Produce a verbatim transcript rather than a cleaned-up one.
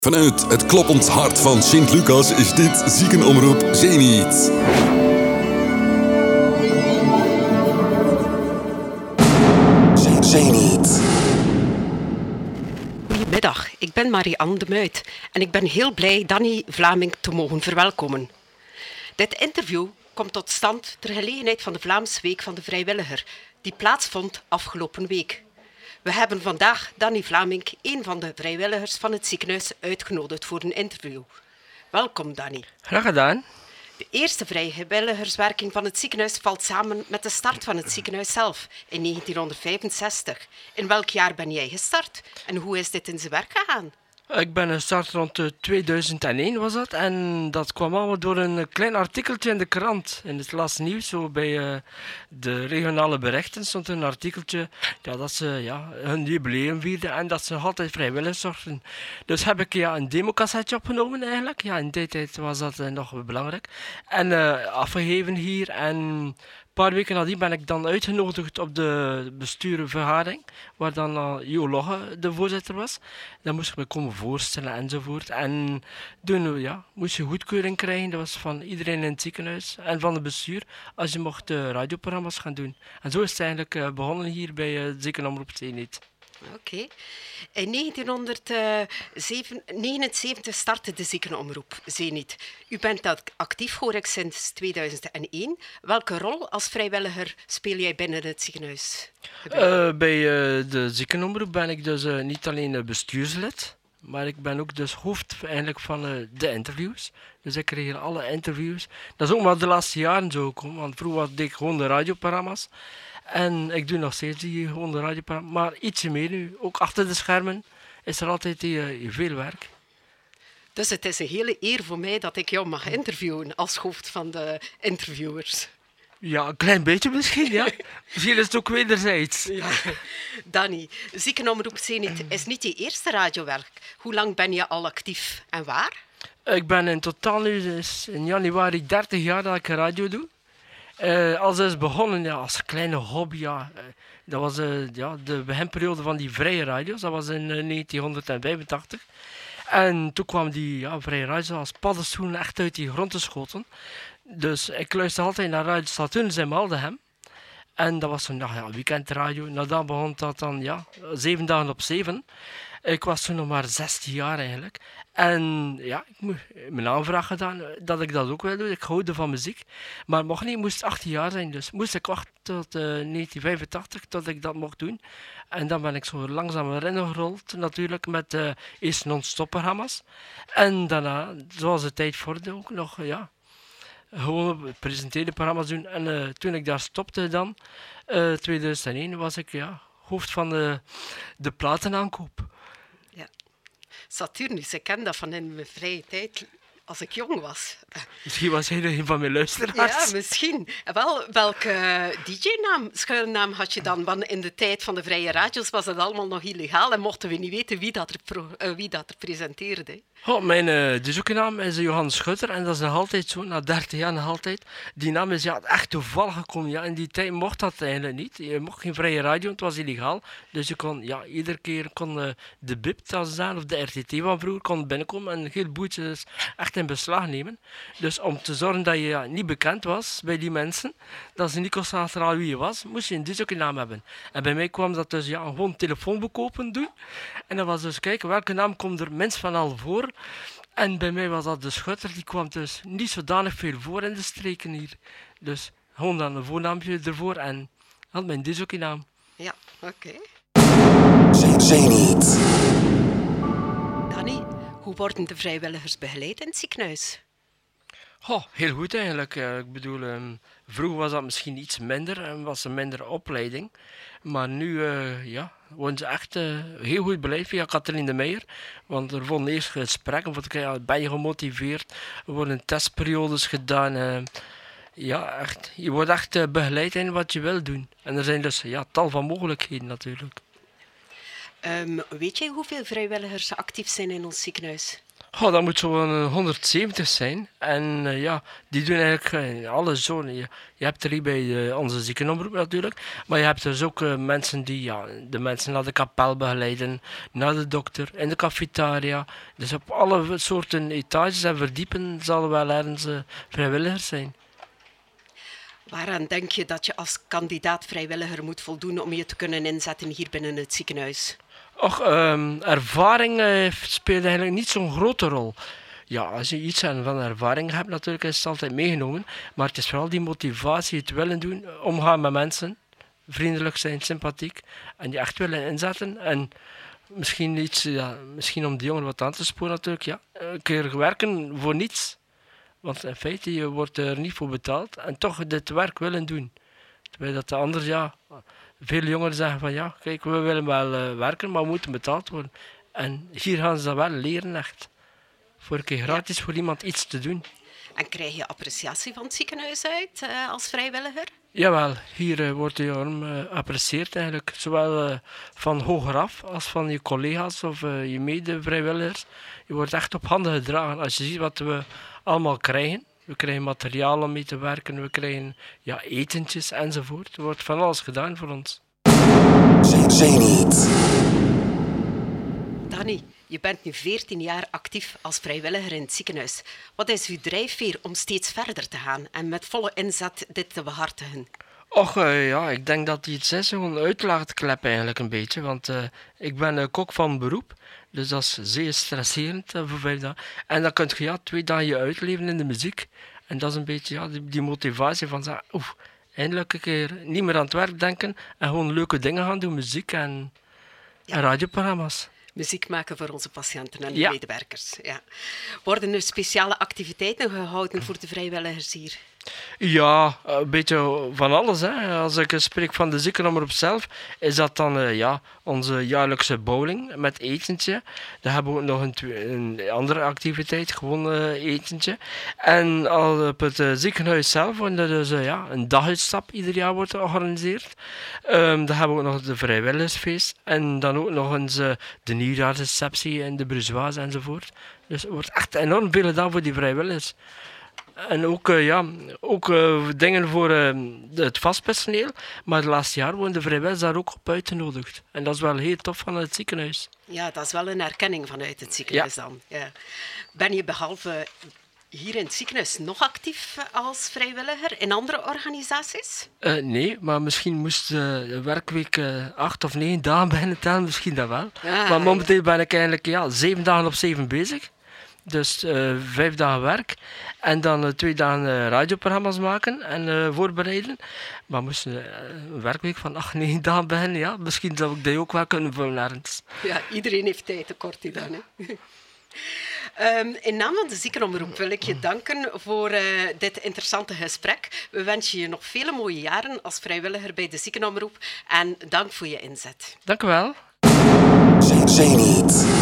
Vanuit het kloppend hart van Sint-Lucas is dit Ziekenomroep Zenit. Zenit. Goedemiddag, ik ben Marie-Anne de Muit en ik ben heel blij Danny Vlaming te mogen verwelkomen. Dit interview komt tot stand ter gelegenheid van de Vlaamse Week van de Vrijwilliger, die plaatsvond afgelopen week. We hebben vandaag Danny Vlaming, een van de vrijwilligers van het ziekenhuis, uitgenodigd voor een interview. Welkom, Danny. Graag gedaan. De eerste vrijwilligerswerking van het ziekenhuis valt samen met de start van het ziekenhuis zelf in negentienhonderdvijfenzestig. In welk jaar ben jij gestart en hoe is dit in zijn werk gegaan? Ik ben gestart rond tweeduizend één was dat. En dat kwam allemaal door een klein artikeltje in de krant. In het laatste nieuws, zo bij uh, de regionale berichten, stond een artikeltje ja, dat ze ja, hun jubileum vierden en dat ze nog altijd vrijwillig zorgden. Dus heb ik ja, een democassetje opgenomen eigenlijk. Ja, in die tijd was dat uh, nog belangrijk. En uh, afgegeven hier en... Een paar weken nadien ben ik dan uitgenodigd op de bestuurvergadering, waar dan uh, Jo Logge de voorzitter was. Dan moest ik me komen voorstellen enzovoort. En toen ja, moest je goedkeuring krijgen, dat was van iedereen in het ziekenhuis en van het bestuur, als je mocht uh, radioprogramma's gaan doen. En zo is het eigenlijk uh, begonnen hier bij uh, Ziekenomroep Zenit. Oké. Okay. In negentienhonderdnegenenzeventig startte de Ziekenomroep Zenit. U bent actief, hoor ik, sinds tweeduizend één. Welke rol als vrijwilliger speel jij binnen het ziekenhuis? Uh, bij uh, de Ziekenomroep ben ik dus uh, niet alleen uh, bestuurslid, maar ik ben ook dus hoofd eigenlijk van uh, de interviews. Dus ik kreeg alle interviews. Dat is ook maar de laatste jaren zo gekomen, want vroeger deed ik gewoon de radioprogramma's. En ik doe nog steeds die gewoon de radioprogramma's, maar ietsje meer nu. Ook achter de schermen is er altijd uh, veel werk. Dus het is een hele eer voor mij dat ik jou mag interviewen als hoofd van de interviewers. Ja, een klein beetje misschien, ja. Misschien is het ook wederzijds. Ja. Danny, Ziekenomroep Zenit is niet je eerste radiowerk. Hoe lang ben je al actief en waar? Ik ben in totaal nu dus in januari dertig jaar dat ik radio doe. Uh, als is begonnen ja, als kleine hobby. Ja. Uh, dat was uh, ja, de beginperiode van die vrije radio's. Dat was in uh, negentienhonderdvijfentachtig. En toen kwam die ja, vrije radio's als paddenstoelen echt uit die grond te schoten. Dus ik luisterde altijd naar Radio Satuns in Maldegem. En dat was een nou, ja, weekendradio. Nou, dan begon dat dan ja, zeven dagen op zeven. Ik was toen nog maar zestien jaar eigenlijk. En ja, ik moest mijn aanvraag gedaan dat ik dat ook wil doen. Ik houden van muziek. Maar mocht niet, moest achttien jaar zijn. Dus moest ik wachten tot uh, negentien vijfentachtig tot ik dat mocht doen. En dan ben ik zo langzaam erin gerold natuurlijk met uh, eerst non-stop programma's. En daarna, zoals de tijd vorderde, ook nog ja, gewoon presenteerde programma's doen. En uh, toen ik daar stopte dan, uh, tweeduizend één, was ik ja, hoofd van de, de platenaankoop. Ja. Saturnus, ik ken dat van in mijn vrije tijd als ik jong was. Misschien was jij een van mijn luisteraars. Ja, misschien. Wel, welke D J-naam, schuilnaam had je dan? Want in de tijd van de vrije radio's was dat allemaal nog illegaal en mochten we niet weten wie dat er, pro, uh, wie dat er presenteerde. Oh, mijn uh, naam is Johan Schutter en dat is nog altijd zo, na dertig jaar nog altijd. Die naam is ja, echt toevallig gekomen. Ja, in die tijd mocht dat eigenlijk niet. Je mocht geen vrije radio, het was illegaal. Dus je kon, ja, iedere keer kon uh, de B I P of de R T T van vroeger kon binnenkomen en een heel boetje dus echt in beslag nemen. Dus om te zorgen dat je ja, niet bekend was bij die mensen, dat ze niet konden achterhalen wie je was, moest je een naam hebben. En bij mij kwam dat dus ja, gewoon telefoonboek open doen. En dat was dus kijken welke naam komt er minst van al voor. En bij mij was dat de Schutter, die kwam dus niet zodanig veel voor in de streken hier. Dus gewoon dan een voornaampje ervoor en had mijn naam. Ja, oké. Okay. Zenit. Danny, hoe worden de vrijwilligers begeleid in het ziekenhuis? Oh, heel goed eigenlijk. Uh, ik bedoel, um, vroeger was dat misschien iets minder en was er minder opleiding. Maar nu uh, ja, worden ze echt uh, heel goed beleid via Katrien de Meijer. Want er worden eerst gesprekken, voor te kijken, ben je gemotiveerd? Er worden testperiodes gedaan. Uh, ja, echt. Je wordt echt uh, begeleid in wat je wil doen. En er zijn dus ja, tal van mogelijkheden natuurlijk. Um, weet jij hoeveel vrijwilligers actief zijn in ons ziekenhuis? Oh, dat moet zo'n honderdzeventig zijn. En uh, ja, die doen eigenlijk uh, alle zonen. Je, je hebt er hier bij uh, onze ziekenomroep natuurlijk. Maar je hebt dus ook uh, mensen die ja, de mensen naar de kapel begeleiden. Naar de dokter, in de cafetaria. Dus op alle soorten etages en verdiepen zal er wel ergens uh, vrijwilligers zijn. Waaraan denk je dat je als kandidaat vrijwilliger moet voldoen om je te kunnen inzetten hier binnen het ziekenhuis? Och, um, ervaring uh, speelt eigenlijk niet zo'n grote rol. Ja, als je iets van ervaring hebt, natuurlijk is het altijd meegenomen. Maar het is vooral die motivatie, het willen doen, omgaan met mensen, vriendelijk zijn, sympathiek en je echt willen inzetten. En misschien iets, ja, misschien om de jongeren wat aan te sporen natuurlijk, ja, een keer werken voor niets. Want in feite, je wordt er niet voor betaald en toch dit werk willen doen. Terwijl dat de anderen, ja, veel jongeren zeggen van ja, kijk, we willen wel uh, werken, maar we moeten betaald worden. En hier gaan ze dat wel leren echt. Voor een keer gratis ja. voor iemand iets te doen. En krijg je appreciatie van het ziekenhuis uit uh, als vrijwilliger? Jawel, hier uh, wordt je enorm uh, geapprecieerd eigenlijk. Zowel uh, van hogeraf als van je collega's of uh, je mede-vrijwilligers. Je wordt echt op handen gedragen als je ziet wat we allemaal krijgen. We krijgen materiaal om mee te werken, we krijgen ja, etentjes enzovoort. Er wordt van alles gedaan voor ons. Danny, je bent nu veertien jaar actief als vrijwilliger in het ziekenhuis. Wat is uw drijfveer om steeds verder te gaan en met volle inzet dit te behartigen? Och, uh, ja, ik denk dat die iets is, zo'n uitlaatklep eigenlijk een beetje. Want uh, ik ben uh, kok van beroep, dus dat is zeer stresserend uh, voor vijf dagen. En dan kun je ja, twee dagen je uitleven in de muziek. En dat is een beetje ja, die, die motivatie van zeggen, oef, eindelijk een keer niet meer aan het werk denken en gewoon leuke dingen gaan doen, muziek en, ja. en radioprogramma's. Muziek maken voor onze patiënten en de ja. medewerkers. Ja. Worden er speciale activiteiten gehouden voor de vrijwilligers hier? Ja, een beetje van alles. Hè. Als ik spreek van de ziekenomroep zelf, is dat dan uh, ja, onze jaarlijkse bowling met etentje. Dan hebben we ook nog een, een andere activiteit, gewoon uh, etentje. En al op het uh, ziekenhuis zelf wordt er dus uh, ja, een daguitstap ieder jaar wordt georganiseerd. Um, dan hebben we ook nog de vrijwilligersfeest en dan ook nog eens uh, de nieuwjaarsreceptie en de bruiswaas enzovoort. Dus er wordt echt enorm veel gedaan voor die vrijwilligers. En ook, uh, ja, ook uh, dingen voor uh, het vastpersoneel. Maar het laatste jaar worden de vrijwilligers daar ook op uitgenodigd. En dat is wel heel tof van het ziekenhuis. Ja, dat is wel een erkenning vanuit het ziekenhuis ja. dan. Ja. Ben je behalve hier in het ziekenhuis nog actief als vrijwilliger in andere organisaties? Uh, nee, maar misschien moest uh, de werkweek uh, acht of negen dagen beginnen tellen. Misschien dat wel. Ah, maar momenteel ja. ben ik eigenlijk ja, zeven dagen op zeven bezig. Dus uh, vijf dagen werk en dan uh, twee dagen uh, radioprogramma's maken en uh, voorbereiden. Maar moesten uh, een werkweek van acht, negen dagen beginnen, ja, misschien zou ik dat ook wel kunnen vullen ergens. Ja, iedereen heeft tijd tekort die dan. Hè. Um, in naam van de ziekenomroep wil ik je danken voor uh, dit interessante gesprek. We wensen je nog vele mooie jaren als vrijwilliger bij de ziekenomroep en dank voor je inzet. Dank u wel. Zenit.